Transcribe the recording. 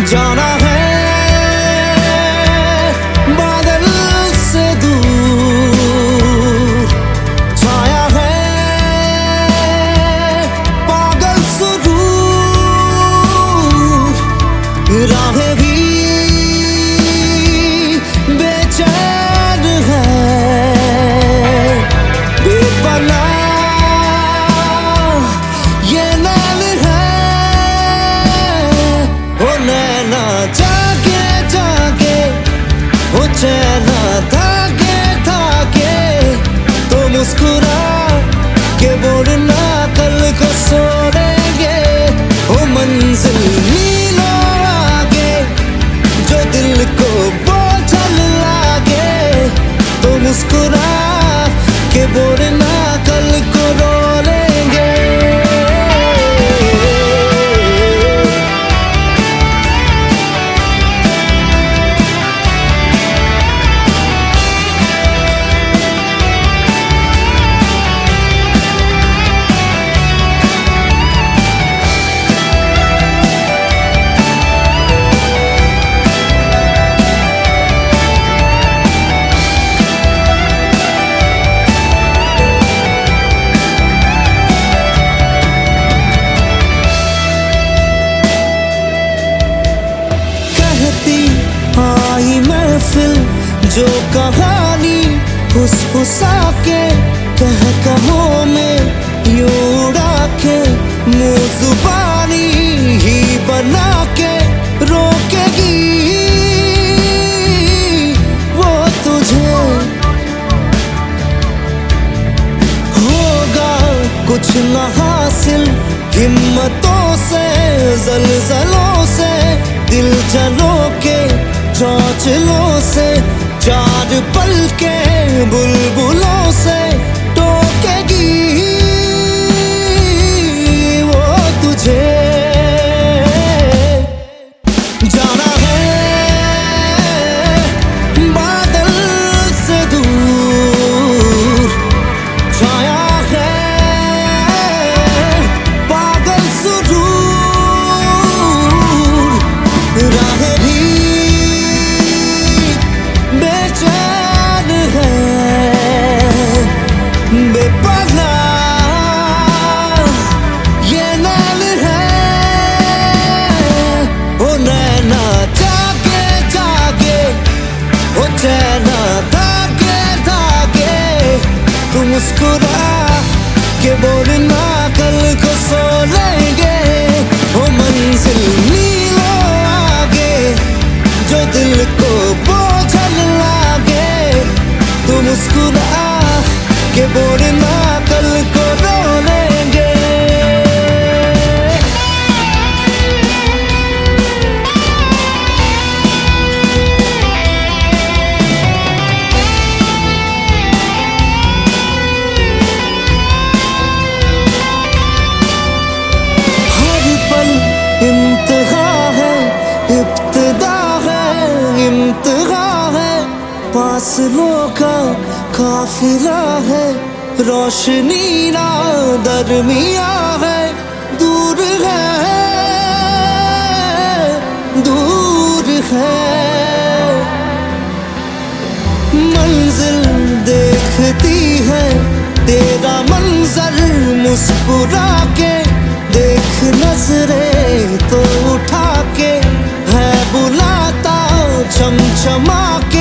जाना है बादल से दूर, छाया है पागल सुरूर, राहें भी बेचैन है बेपनाह ये नैन है। ओ नैना जागे जागे, ओ चैना धागे धागे, तो मुस्कुरा के बोलना कल को सो लेंगे। ओ मंजिल मीलों आगे, जो दिल को बोझल लागे, तो मुस्कुरा के बोलना कल को रो लेंगे। आई महफिल जो कहानी फुसफुसा के कह कहो में यूं उड़ा के, मुँह जुबानी ही बना के रोकेगी वो तुझे। होगा कुछ न हासिल हिम्मतों से, ज़लज़लों से, दिल जलों के चौचलों से, चार पल के बुलबुलों से टोकेगी वो तुझे। जाना है बादल से दूर, छाया है पागल सुरूर, राहें भी बेचैन है बेपनाह ये नैन है। ओ नैना जागे जागे, ओ चैना धागे धागे, तू मुस्कुरा के बोलना कल को सो लेंगे। ओ मंजिल मीलों आगे, जो दिल को बोझल लागे, तू मुस्कुरा के बोलना कल को रो लेंगे। हर पल इम्तिहा है, इब्तिदा है, इम्तिहा है, फासलों का काफिला है, रोशनी ना दरमिया है, दूर है दूर है। मंजिल देखती है तेरा मंजर मुस्कुरा के, देख नजरें तो उठा के, है बुलाता छमछमा के।